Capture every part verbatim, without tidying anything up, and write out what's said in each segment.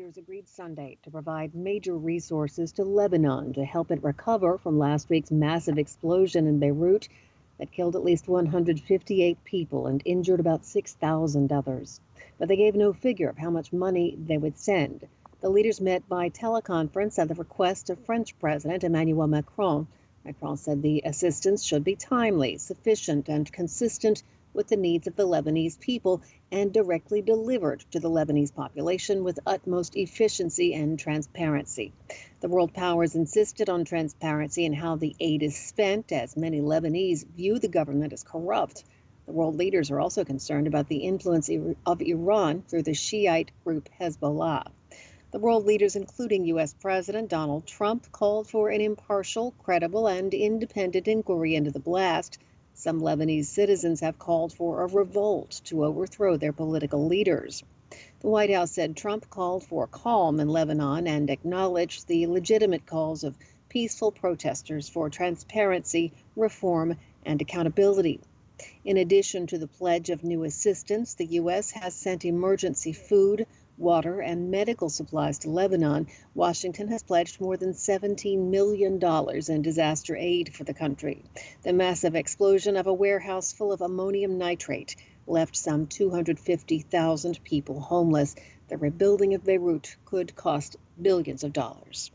leaders agreed Sunday to provide major resources to Lebanon to help it recover from last week's massive explosion in Beirut that killed at least one hundred fifty-eight people and injured about six thousand others. But they gave no figure of how much money they would send. The leaders met by teleconference at the request of French President Emmanuel Macron. Macron said the assistance should be timely, sufficient, and consistent with the needs of the Lebanese people and directly delivered to the Lebanese population with utmost efficiency and transparency. The world powers insisted on transparency in how the aid is spent, as many Lebanese view the government as corrupt. The world leaders are also concerned about the influence of Iran through the Shiite group Hezbollah. The world leaders, including U S President Donald Trump, called for an impartial, credible, and independent inquiry into the blast. Some Lebanese citizens have called for a revolt to overthrow their political leaders. The White House said Trump called for calm in Lebanon and acknowledged the legitimate calls of peaceful protesters for transparency, reform, and accountability. In addition to the pledge of new assistance, the U S has sent emergency food, water, and medical supplies to Lebanon. Washington has pledged more than seventeen million dollars in disaster aid for the country. The massive explosion of a warehouse full of ammonium nitrate left some two hundred fifty thousand people homeless. The rebuilding of Beirut could cost billions of dollars.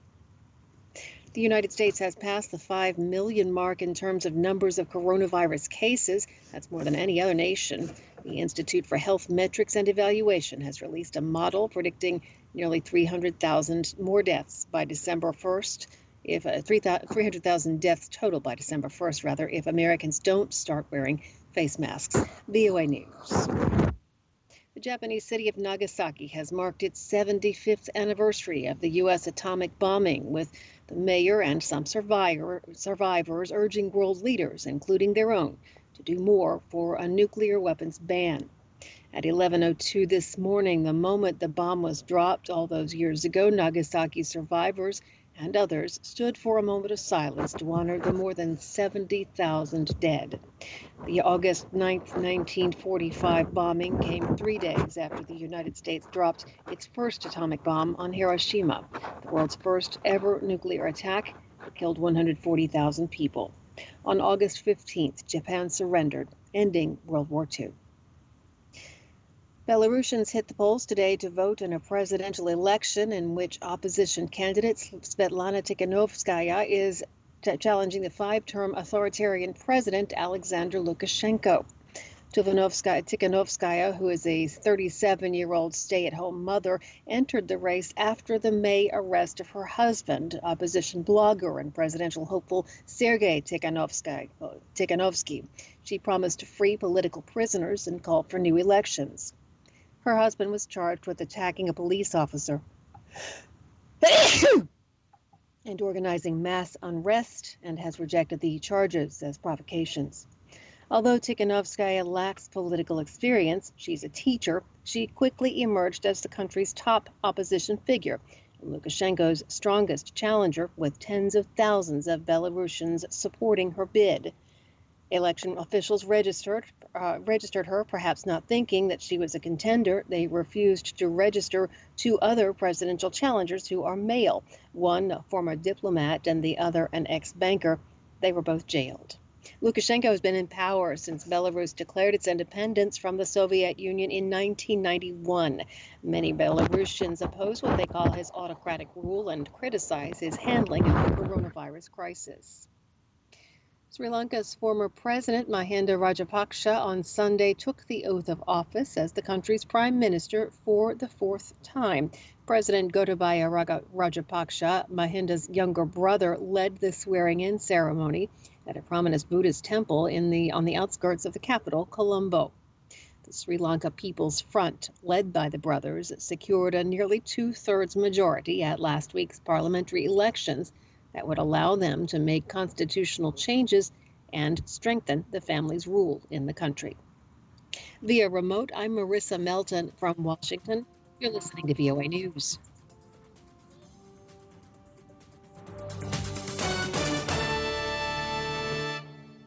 The United States has passed the five million mark in terms of numbers of coronavirus cases. That's more than any other nation. The Institute for Health Metrics and Evaluation has released a model predicting nearly three hundred thousand more deaths by December first, if uh, three hundred thousand deaths total by December first, rather, if Americans don't start wearing face masks. V O A News. The Japanese city of Nagasaki has marked its seventy-fifth anniversary of the U S atomic bombing, with the mayor and some survivor, survivors urging world leaders, including their own, to do more for a nuclear weapons ban. At eleven oh two this morning, the moment the bomb was dropped all those years ago, Nagasaki survivors and others stood for a moment of silence to honor the more than seventy thousand dead. The August ninth, nineteen forty-five bombing came three days after the United States dropped its first atomic bomb on Hiroshima, the world's first ever nuclear attack that killed one hundred forty thousand people. On August fifteenth, Japan surrendered, ending World War Two. Belarusians hit the polls today to vote in a presidential election in which opposition candidate Svetlana Tikhanovskaya is t- challenging the five-term authoritarian president Alexander Lukashenko. Tikhanovskaya, Tikhanovskaya, who is a thirty-seven-year-old stay-at-home mother, entered the race after the May arrest of her husband, opposition blogger and presidential hopeful Sergei Tikhanovsky. Tikhanovsky. She promised to free political prisoners and called for new elections. Her husband was charged with attacking a police officer and organizing mass unrest, and has rejected the charges as provocations. Although Tikhanovskaya lacks political experience, she's a teacher, she quickly emerged as the country's top opposition figure, and Lukashenko's strongest challenger, with tens of thousands of Belarusians supporting her bid. Election officials registered uh, registered her, perhaps not thinking that she was a contender. They refused to register two other presidential challengers who are male, one a former diplomat and the other an ex-banker. They were both jailed. Lukashenko has been in power since Belarus declared its independence from the Soviet Union in nineteen ninety-one. Many Belarusians oppose what they call his autocratic rule and criticize his handling of the coronavirus crisis. Sri Lanka's former president, Mahinda Rajapaksa, on Sunday took the oath of office as the country's prime minister for the fourth time. President Gotabaya Rajapaksa, Mahinda's younger brother, led the swearing-in ceremony at a prominent Buddhist temple in the on the outskirts of the capital, Colombo. The Sri Lanka People's Front, led by the brothers, secured a nearly two-thirds majority at last week's parliamentary elections that would allow them to make constitutional changes and strengthen the family's rule in the country. Via remote, I'm Marissa Melton from Washington. You're listening to V O A News.